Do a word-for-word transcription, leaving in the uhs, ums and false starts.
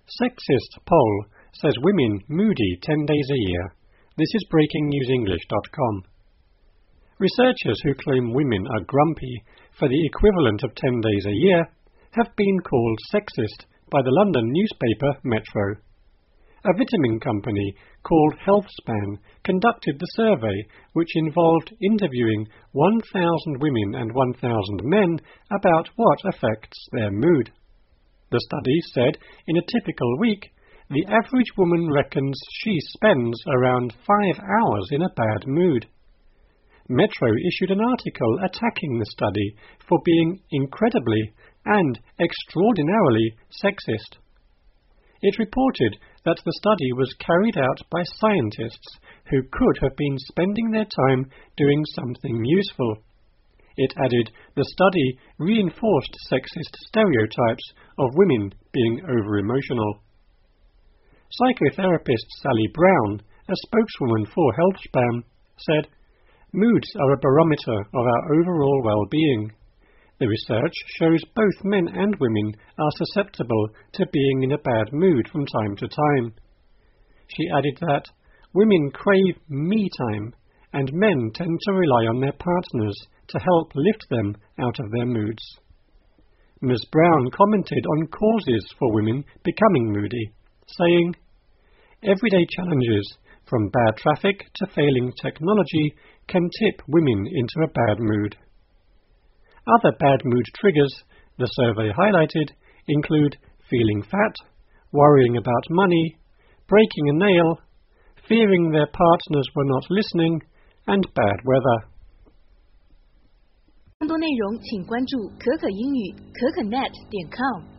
Sexist poll says women moody ten days a year. This is breaking news english dot com. Researchers who claim women are grumpy for the equivalent of ten days a year have been called sexist by the London newspaper Metro. A vitamin company called Healthspan conducted the survey, which involved interviewing one thousand women and one thousand men about what affects their mood. The study said in a typical week, the average woman reckons she spends around five hours in a bad mood. Metro issued an article attacking the study for being incredibly and extraordinarily sexist. It reported that the study was carried out by scientists who could have been spending their time doing something useful. It added the study reinforced sexist stereotypes of women being over-emotional. Psychotherapist Sally Brown, a spokeswoman for Healthspan, said, "Moods are a barometer of our overall well-being. The research shows both men and women are susceptible to being in a bad mood from time to time." She added that women crave me time and men tend to rely on their partners to help lift them out of their moods. Miz Brown commented on causes for women becoming moody, saying, "Everyday challenges, from bad traffic to failing technology, can tip women into a bad mood." Other bad mood triggers the survey highlighted include feeling fat, worrying about money, breaking a nail, fearing their partners were not listening, and bad weather. 更多内容请关注可可英语可可 net 点 com。